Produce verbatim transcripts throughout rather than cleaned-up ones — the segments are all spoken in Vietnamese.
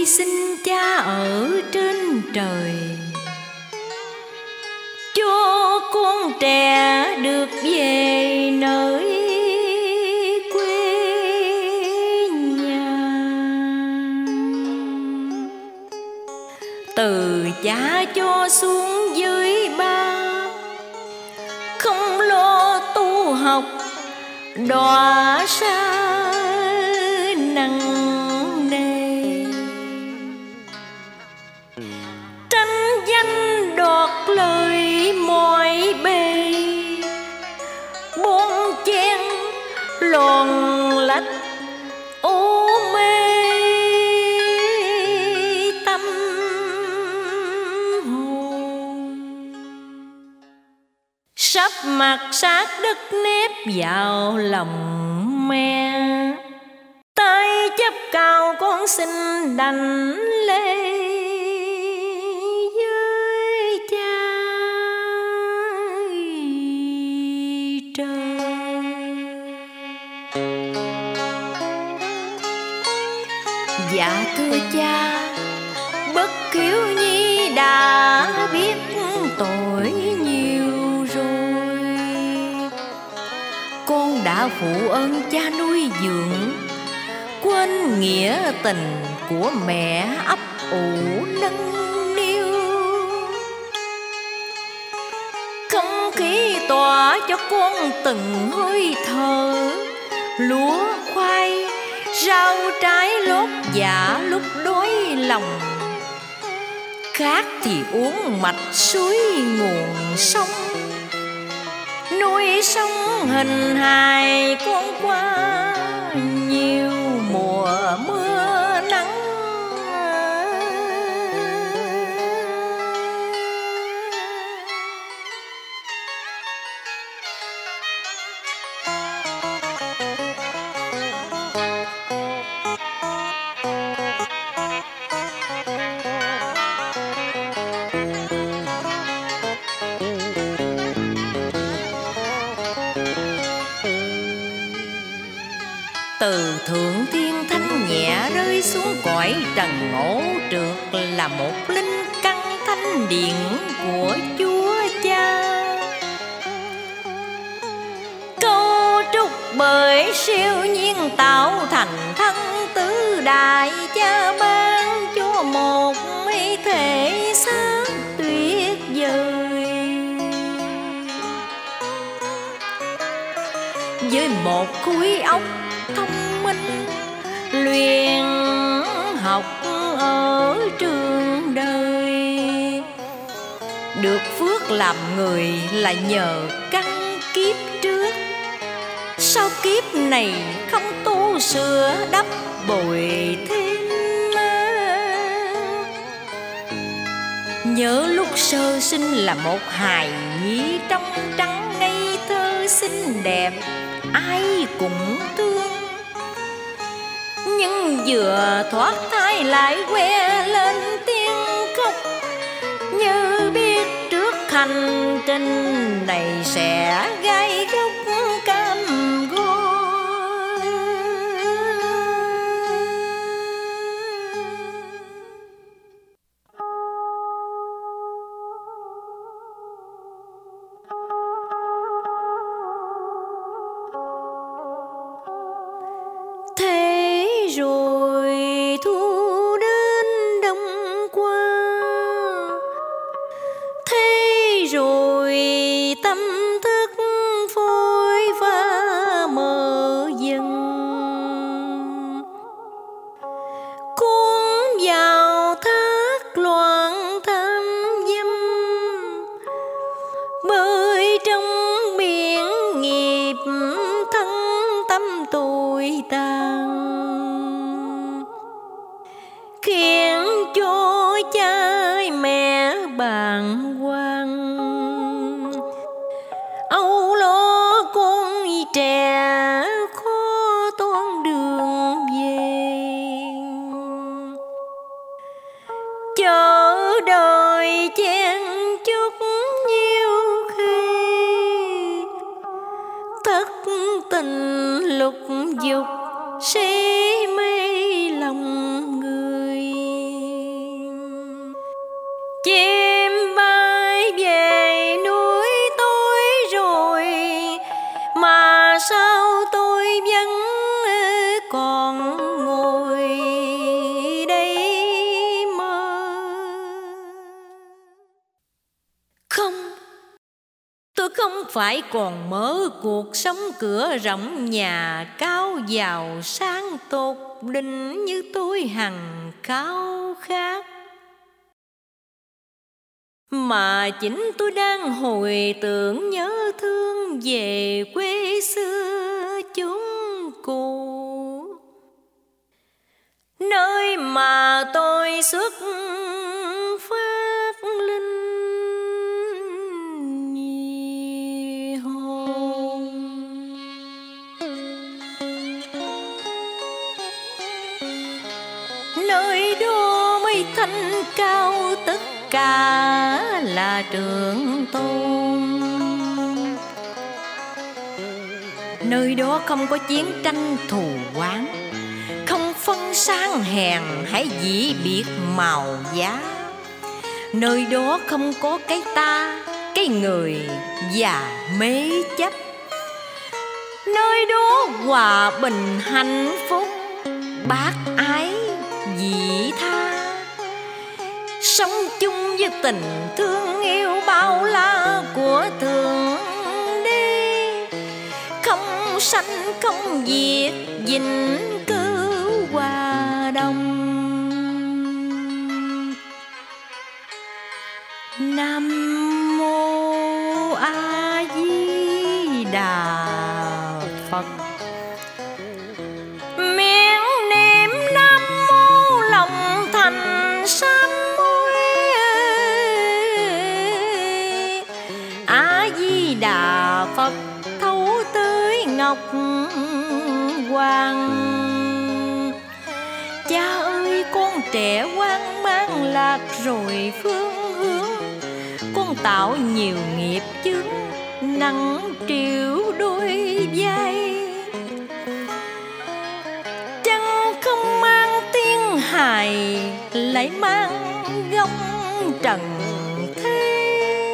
xin cha ở trên trời, cho con trẻ được về nơi quê nhà. Từ cha cho xuống dưới ba, không lo tu học đọa xa nặng nề. Tranh danh đoạt lời mọi bề, bon chen lòn lách ô mê tâm hồn. Sắp mặt sát đất nếp vào lòng mẹ, tay chấp cao con xin đành lễ với cha trời. Dạ thưa cha, bất hiếu nhi đã biết tội nhiều rồi. Con đã phụ ơn cha nuôi dưỡng, quên nghĩa tình của mẹ ấp ủ nâng niu. Không khí tỏa cho con từng hơi thở, lúa khoai rau trái lót dạ lúc đói lòng. Khát thì uống mạch suối nguồn sông, nuôi sống hình hài con qua nhiều mùa mưa nắng. Từ thượng thiên thanh nhẹ rơi xuống cõi trần ngỗ trượt, là một linh căn thanh điện của Chúa Cha. Câu trúc bởi siêu nhiên tạo thành thân tứ đại, cha ban cho một thể xác tuyệt vời. Với một khối óc thông minh, luyện học ở trường đời, được phước làm người là nhờ căn kiếp trước. Sau kiếp này không tu sửa đắp bồi thêm. Nhớ lúc sơ sinh là một hài nhi trong trắng ngây thơ xinh đẹp, ai cũng thương. Nhưng vừa thoát thai lại que lên tiếng khóc, như biết trước hành trình này sẽ gai góc cam go. Thế rồi thu đến đông qua, thế rồi tâm thức phôi pha mờ dần. Cuốn vào thác loạn tham dâm, bơi trong biển nghiệp thân tâm tồi tàn, khiến cho cha mẹ bàng hoàng. Âu lo con trẻ khó toan đường về, chờ đợi chen chúc nhiều khi, thất tình lục dục si mê lòng người. không phải còn mơ cuộc sống cửa rộng nhà cao giàu sang tột đỉnh như tôi hằng khao khát, mà chính tôi đang hồi tưởng nhớ thương về quê xưa chốn cũ, nơi mà tôi xuất phát linh hồn. Nơi đó mây thanh cao tất cả là trường tôn, nơi đó không có chiến tranh thù oán, không phân sang hèn hãy dĩ biệt màu giá, nơi đó không có cái ta cái người và mê chấp, nơi đó hòa bình hạnh phúc bác ái vị tha, sống chung với tình thương yêu bao la của Thượng Đế, không sanh không diệt vĩnh cửu hòa đồng. Nam mô A Di Đà Phật. Miệng niệm Nam mô lòng thành sám hối, A Di Đà Phật thấu tới ngọc hoàng. Cha ơi con trẻ hoang mang lạc rồi phương hướng, con tạo nhiều nghiệp chướng nặng triệu đôi vai, chẳng không mang tiếng hài lại mang gông trần thế.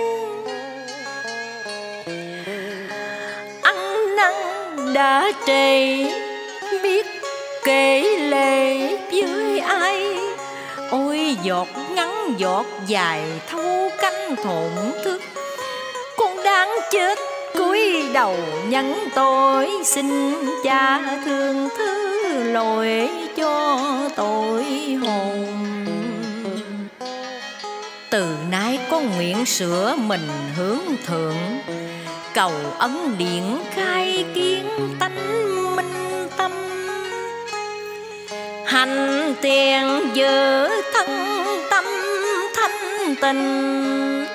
Ăn năn đã trễ biết kể lệ với ai, ôi giọt ngắn giọt dài thâu canh thổn thức, con đáng chết cúi đầu nhận tội, xin cha thương thứ lỗi cho tội hồn. Từ nay con nguyện sửa mình hướng thượng, cầu ấn điện khai kiến tánh minh tâm, hành tiền giữ thân tâm thanh tình,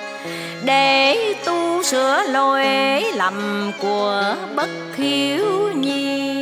để tu sửa lỗi lầm của bất hiếu nhi.